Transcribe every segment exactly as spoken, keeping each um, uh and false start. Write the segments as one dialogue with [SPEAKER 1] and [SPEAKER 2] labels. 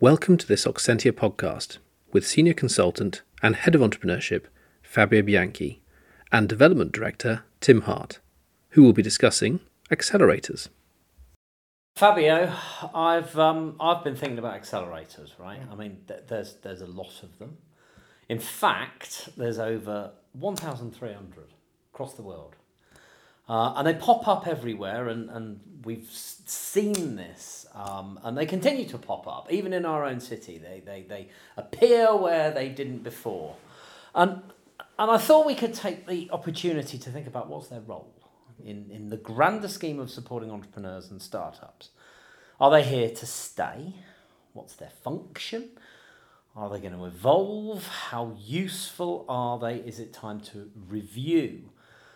[SPEAKER 1] Welcome to this Oxentia podcast with Senior Consultant and Head of Entrepreneurship Fabio Bianchi and Development Director Tim Hart, who will be discussing accelerators.
[SPEAKER 2] Fabio, I've um, I've been thinking about accelerators, right? I mean, th- there's there's a lot of them. In fact, there's over one thousand three hundred across the world. Uh, and they pop up everywhere, and, and we've seen this, um, and they continue to pop up, even in our own city. They, they, they appear where they didn't before. And, and I thought we could take the opportunity to think about what's their role in, in the grander scheme of supporting entrepreneurs and startups. Are they here to stay? What's their function? Are they going to evolve? How useful are they? Is it time to review?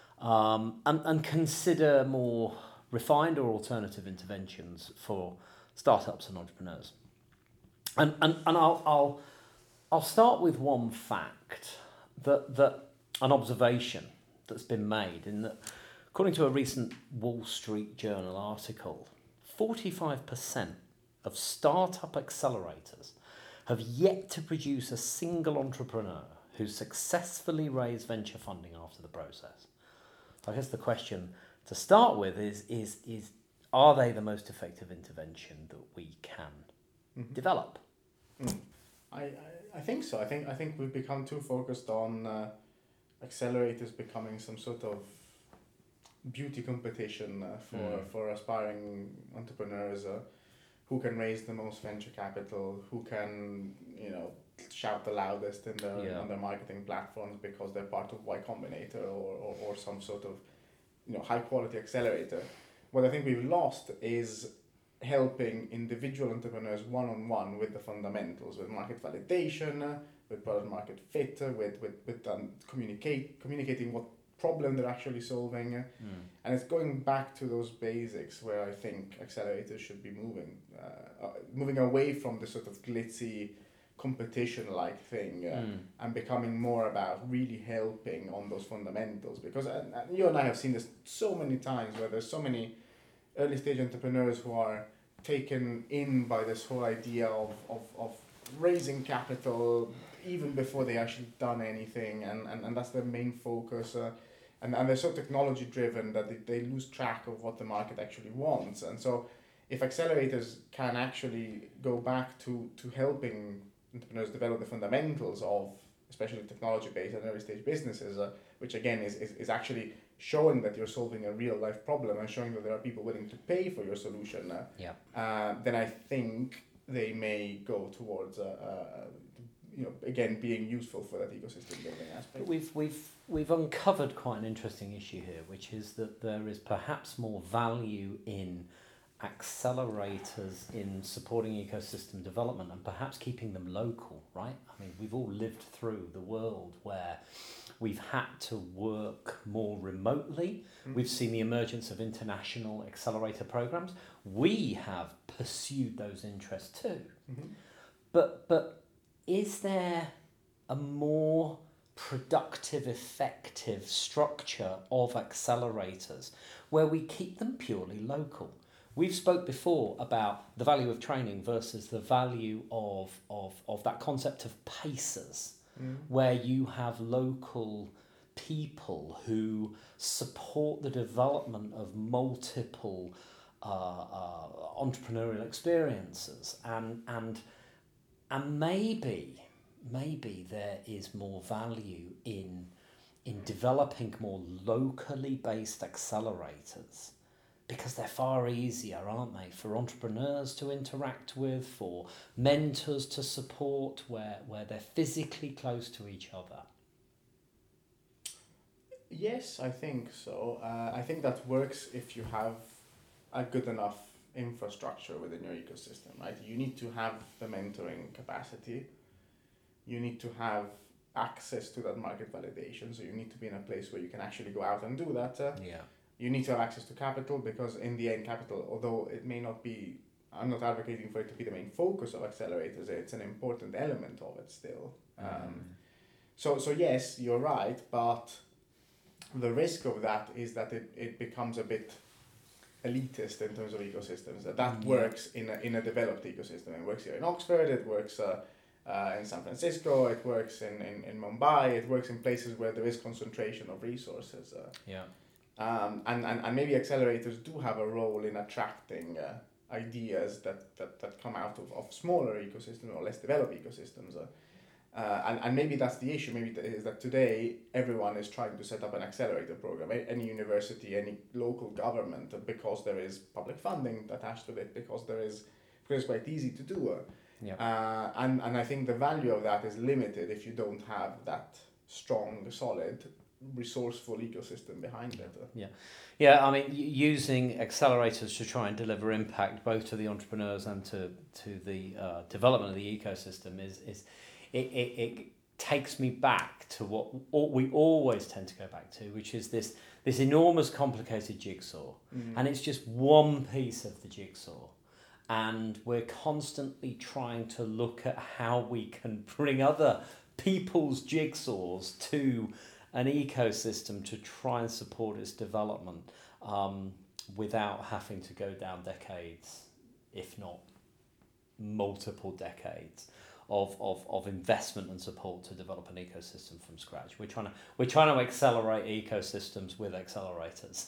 [SPEAKER 2] Um, and, and consider more refined or alternative interventions for startups and entrepreneurs. And and, and I'll, I'll I'll start with one fact, that that an observation that's been made in that, according to a recent Wall Street Journal article, forty-five percent of startup accelerators have yet to produce a single entrepreneur who successfully raised venture funding after the process. I guess the question to start with is, is, is are they the most effective intervention that we can mm-hmm. develop?
[SPEAKER 3] Mm. I, I, I think so. I think I think we've become too focused on uh, accelerators becoming some sort of beauty competition uh, for, mm. for aspiring entrepreneurs uh, who can raise the most venture capital, who can, you know, shout the loudest in their, yeah. on their marketing platforms because they're part of Y Combinator or, or, or some sort of, you know, high quality accelerator. What I think we've lost is helping individual entrepreneurs one-on-one with the fundamentals, with market validation, with product market fit, with, with, with um, communicate, communicating what problem they're actually solving. Mm. And it's going back to those basics where I think accelerators should be moving, uh, uh, moving away from the sort of glitzy competition-like thing uh, mm. and becoming more about really helping on those fundamentals. Because and, and you and I have seen this so many times where there's so many early-stage entrepreneurs who are taken in by this whole idea of, of, of raising capital even before they actually done anything, and, and, and that's their main focus. Uh, and, and they're so technology-driven that they, they lose track of what the market actually wants. And so if accelerators can actually go back to, to helping entrepreneurs develop the fundamentals of especially technology-based and early-stage businesses, uh, which again is, is, is actually showing that you're solving a real-life problem and showing that there are people willing to pay for your solution, uh,
[SPEAKER 2] yeah.
[SPEAKER 3] uh, then I think they may go towards, uh, uh, you know, again, being useful for that ecosystem building aspect.
[SPEAKER 2] We've, we've, we've uncovered quite an interesting issue here, which is that there is perhaps more value in accelerators in supporting ecosystem development and perhaps keeping them local, right? I mean, we've all lived through the world where we've had to work more remotely. Mm-hmm. We've seen the emergence of international accelerator programs. We have pursued those interests too. Mm-hmm. But but is there a more productive, effective structure of accelerators where we keep them purely local? We've spoke before about the value of training versus the value of, of, of that concept of pacers, mm. where you have local people who support the development of multiple uh, uh, entrepreneurial experiences, and and and maybe maybe there is more value in in developing more locally based accelerators, because they're far easier, aren't they, for entrepreneurs to interact with, for mentors to support, where, where they're physically close to each other?
[SPEAKER 3] Yes, I think so. Uh, I think that works if you have a good enough infrastructure within your ecosystem, right? You need to have the mentoring capacity. You need to have access to that market validation, so you need to be in a place where you can actually go out and do that. Uh,
[SPEAKER 2] yeah.
[SPEAKER 3] You need to have access to capital, because in the end, capital, although it may not be, I'm not advocating for it to be the main focus of accelerators, it's an important element of it still. Mm. Um, so, so yes, you're right, but the risk of that is that it, it becomes a bit elitist in terms of ecosystems. That that yeah. works in a, in a developed ecosystem. It works here in Oxford, it works uh, uh, in San Francisco, it works in, in, in Mumbai, it works in places where there is concentration of resources. Uh,
[SPEAKER 2] yeah.
[SPEAKER 3] Um, and, and, and maybe accelerators do have a role in attracting uh, ideas that, that, that come out of, of smaller ecosystems or less developed ecosystems. Uh, uh, and, and maybe that's the issue. Maybe th- is that today everyone is trying to set up an accelerator program, any university, any local government, uh, because there is public funding attached to it, because there is because it's quite easy to do. Uh,
[SPEAKER 2] yeah.
[SPEAKER 3] uh, and, and I think the value of that is limited if you don't have that strong, solid, resourceful ecosystem behind it.
[SPEAKER 2] Yeah, yeah. I mean, using accelerators to try and deliver impact both to the entrepreneurs and to to the uh, development of the ecosystem is is it, it, it takes me back to what we always tend to go back to, which is this this enormous complicated jigsaw, mm. and it's just one piece of the jigsaw, and we're constantly trying to look at how we can bring other people's jigsaws to an ecosystem to try and support its development um, without having to go down decades, if not multiple decades, of, of, of investment and support to develop an ecosystem from scratch. We're trying to we're trying to accelerate ecosystems with accelerators.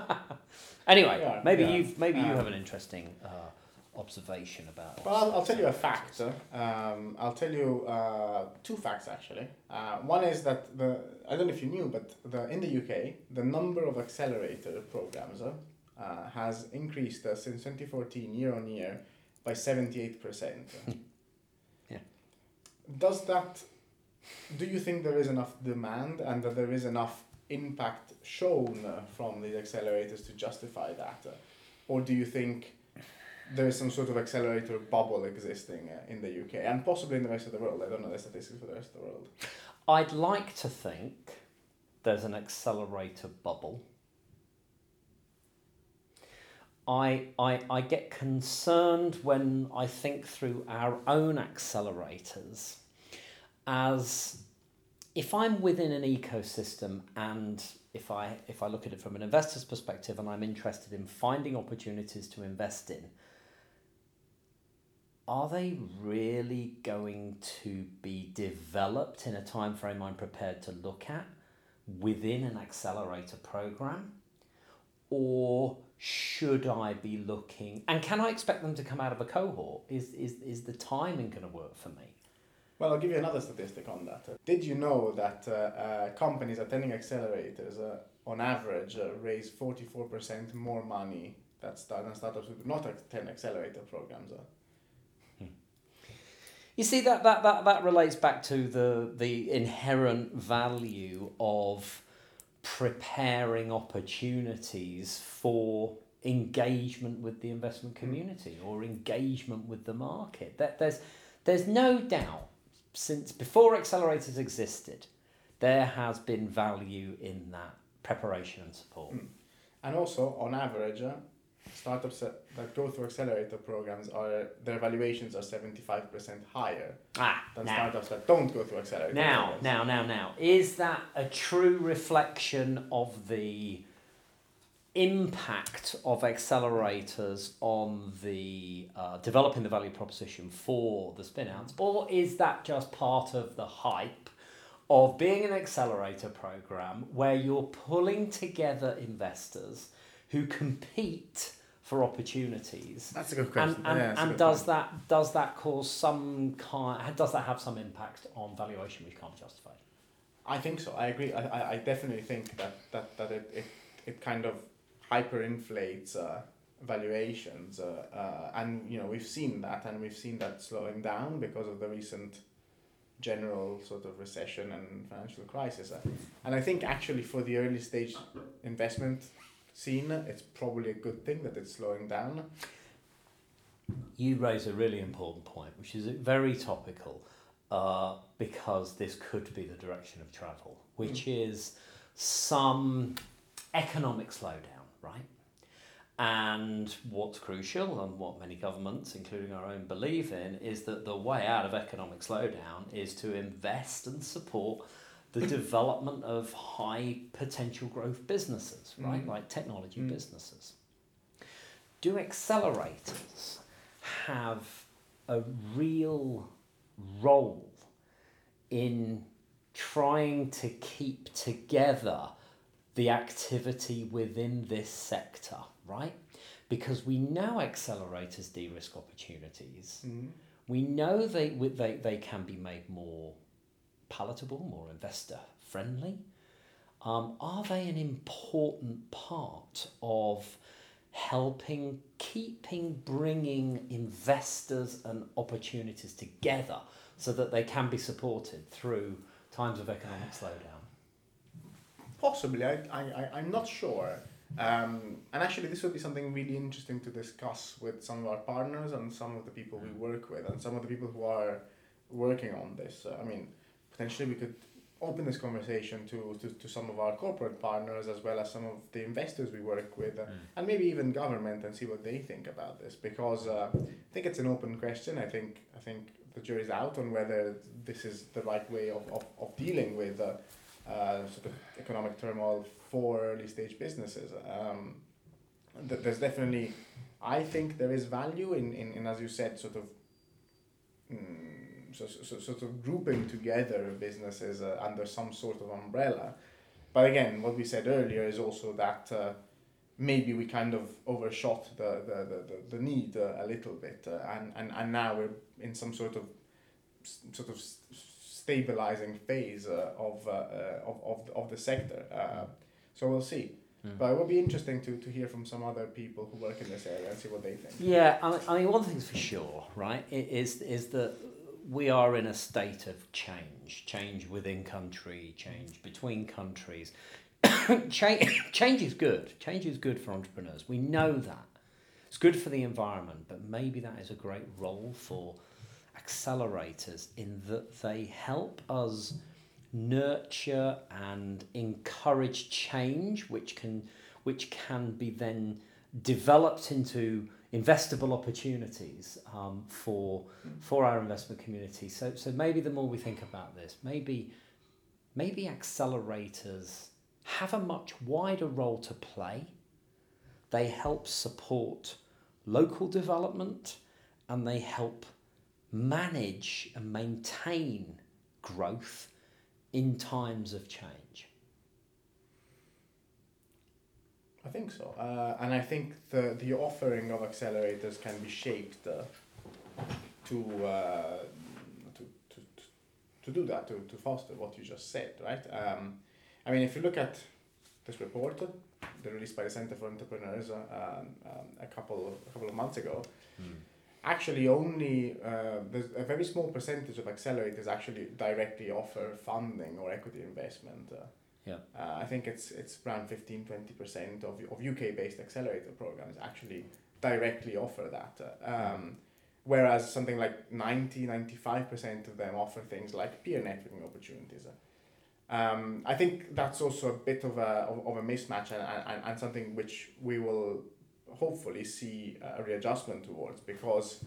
[SPEAKER 2] Anyway, yeah, maybe yeah. you've maybe um, you have an interesting uh, observation about.
[SPEAKER 3] Well, I'll, I'll tell you a fact. Um, I'll tell you uh, two facts actually. Uh, one is that the I don't know if you knew, but the in the U K the number of accelerator programs uh, uh, has increased uh, since twenty fourteen year on year by seventy-eight percent.
[SPEAKER 2] Yeah.
[SPEAKER 3] Does that? Do you think there is enough demand and that there is enough impact shown uh, from these accelerators to justify that, uh, or do you think there is some sort of accelerator bubble existing uh, in the U K and possibly in the rest of the world? I don't know the statistics for the rest of the world.
[SPEAKER 2] I'd like to think there's an accelerator bubble. I, I, I get concerned when I think through our own accelerators as if I'm within an ecosystem and if I if I look at it from an investor's perspective and I'm interested in finding opportunities to invest in, are they really going to be developed in a time frame I'm prepared to look at within an accelerator program? Or should I be looking, and can I expect them to come out of a cohort? Is is is the timing going to work for me?
[SPEAKER 3] Well, I'll give you another statistic on that. Did you know that uh, uh, companies attending accelerators uh, on average uh, raise forty-four percent more money than startups who do not attend accelerator programs? Uh?
[SPEAKER 2] You see, that, that, that, that relates back to the, the inherent value of preparing opportunities for engagement with the investment community or engagement with the market. That there's there's no doubt, since before accelerators existed, there has been value in that preparation and support. Mm.
[SPEAKER 3] And also, on average, uh, startups that, that go through accelerator programs are their valuations are seventy-five percent higher
[SPEAKER 2] ah,
[SPEAKER 3] than
[SPEAKER 2] now.
[SPEAKER 3] startups that don't go through accelerator
[SPEAKER 2] now,
[SPEAKER 3] programs.
[SPEAKER 2] Now, now, now, now, is that a true reflection of the impact of accelerators on the uh, developing the value proposition for the spin-outs, or is that just part of the hype of being an accelerator program where you're pulling together investors who compete for opportunities?
[SPEAKER 3] That's a good question.
[SPEAKER 2] And, and,
[SPEAKER 3] yeah,
[SPEAKER 2] and does point. that does that cause some kind? Does that have some impact on valuation which can't be justified?
[SPEAKER 3] I think so. I agree. I, I, I definitely think that that, that it, it it kind of hyperinflates uh, valuations, uh, uh, and you know we've seen that, and we've seen that slowing down because of the recent general sort of recession and financial crisis. Uh, and I think actually for the early stage investment scene, it's probably a good thing that it's slowing down.
[SPEAKER 2] You raise a really important point, which is very topical, uh, because this could be the direction of travel, which mm. is some economic slowdown, right? And what's crucial, and what many governments, including our own, believe in, is that the way out of economic slowdown is to invest and support the development of high potential growth businesses, right? Mm. Like technology mm. businesses. do accelerators have a real role in trying to keep together the activity within this sector, right? Because we know accelerators de-risk opportunities. Mm-hmm. We know they, they, they can be made more palatable, more investor friendly. Um, are they an important part of helping, keeping, bringing investors and opportunities together so that they can be supported through times of economic slowdown?
[SPEAKER 3] Possibly, I, I, I'm not sure. Um, and actually, this would be something really interesting to discuss with some of our partners and some of the people we work with and some of the people who are working on this. Uh, I mean, potentially we could open this conversation to, to, to some of our corporate partners as well as some of the investors we work with uh, mm. and maybe even government and see what they think about this, because uh, I think it's an open question. I think I think the jury's out on whether this is the right way of, of, of dealing with uh, uh, sort of economic turmoil for early stage businesses. Um, th- there's definitely, I think there is value in, in, in as you said, sort of mm, So, so, sort of grouping together businesses uh, under some sort of umbrella. But again, what we said earlier is also that uh, maybe we kind of overshot the, the, the, the need uh, a little bit uh, and, and, and now we're in some sort of sort of stabilizing phase uh, of, uh, uh, of, of, of the sector. Uh, so we'll see. Mm. But it will be interesting to, to hear from some other people who work in this area and see what they think.
[SPEAKER 2] Yeah, I mean, I mean one thing's for sure, right, is, is that we are in a state of change, change within country, change between countries. change, change is good. Change is good for entrepreneurs. We know that. It's good for the environment, but maybe that is a great role for accelerators in that they help us nurture and encourage change, which can, which can be then developed into investable opportunities um, for for our investment community. So so maybe the more we think about this, maybe maybe accelerators have a much wider role to play. They help support local development and they help manage and maintain growth in times of change.
[SPEAKER 3] I think so, uh, and I think the, the offering of accelerators can be shaped uh, to, uh, to to to do that, to, to foster what you just said, right? Um, I mean, if you look at this report, uh, the released by the Center for Entrepreneurs uh, um, um, a couple a couple of months ago, mm. actually only uh, there's a very small percentage of accelerators actually directly offer funding or equity investment. Uh,
[SPEAKER 2] Yeah,
[SPEAKER 3] uh, I think it's it's around fifteen to twenty percent of of U K-based accelerator programs actually directly offer that. Uh, um, whereas something like ninety to ninety-five percent of them offer things like peer networking opportunities. Um, I think that's also a bit of a of, of a mismatch and, and, and something which we will hopefully see a readjustment towards, because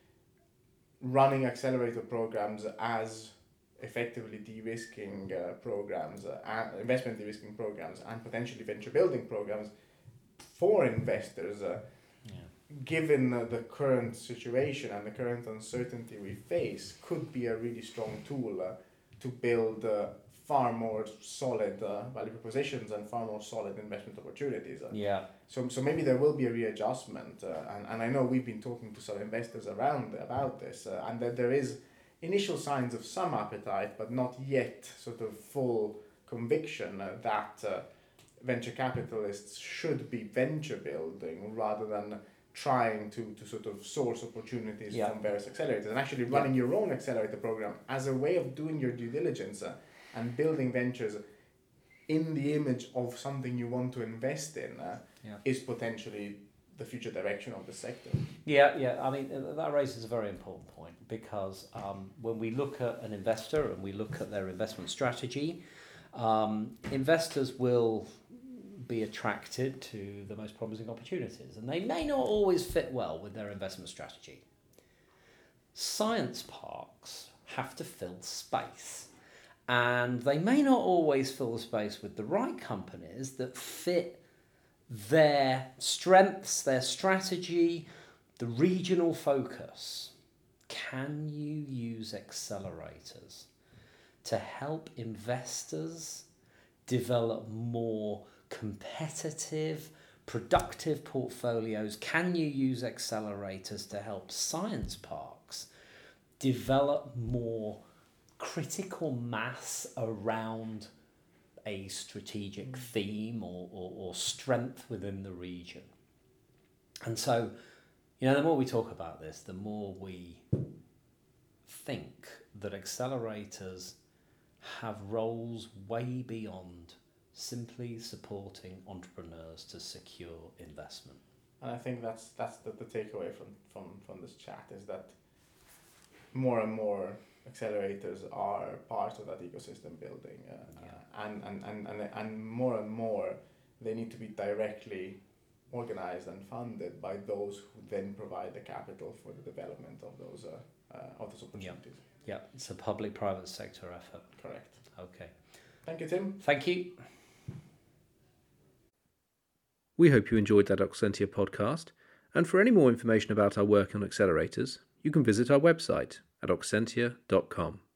[SPEAKER 3] running accelerator programs as effectively de-risking uh, programs, uh, investment de-risking programs, and potentially venture building programs for investors, uh, yeah. given uh, the current situation and the current uncertainty we face, could be a really strong tool uh, to build uh, far more solid uh, value propositions and far more solid investment opportunities. Uh,
[SPEAKER 2] yeah.
[SPEAKER 3] So, so maybe there will be a readjustment, uh, and, and I know we've been talking to some investors around about this, uh, and that there is initial signs of some appetite, but not yet sort of full conviction uh, that uh, venture capitalists should be venture building rather than trying to, to sort of source opportunities yeah. from various accelerators, and actually running yeah. your own accelerator program as a way of doing your due diligence uh, and building ventures in the image of something you want to invest in uh, yeah. is potentially the future direction of the sector.
[SPEAKER 2] Yeah, yeah. I mean, that raises a very important point, because um, when we look at an investor and we look at their investment strategy, um, investors will be attracted to the most promising opportunities, and they may not always fit well with their investment strategy. Science parks have to fill space, and they may not always fill the space with the right companies that fit their strengths, their strategy, the regional focus. Can you use accelerators to help investors develop more competitive, productive portfolios? Can you use accelerators to help science parks develop more critical mass around a strategic theme or, or, or strength within the region? And so, you know, the more we talk about this, the more we think that accelerators have roles way beyond simply supporting entrepreneurs to secure investment.
[SPEAKER 3] And I think that's that's the, the takeaway from, from, from this chat, is that more and more accelerators are part of that ecosystem building, uh,
[SPEAKER 2] Yeah.
[SPEAKER 3] uh, and, and, and, and, and more and more they need to be directly organized and funded by those who then provide the capital for the development of those uh, uh, of those opportunities.
[SPEAKER 2] Yeah, yeah, it's a public-private sector effort.
[SPEAKER 3] Correct.
[SPEAKER 2] Okay.
[SPEAKER 3] Thank you, Tim.
[SPEAKER 2] Thank you.
[SPEAKER 1] We hope you enjoyed that Oxentia podcast, and for any more information about our work on accelerators, you can visit our website at oxentia dot com.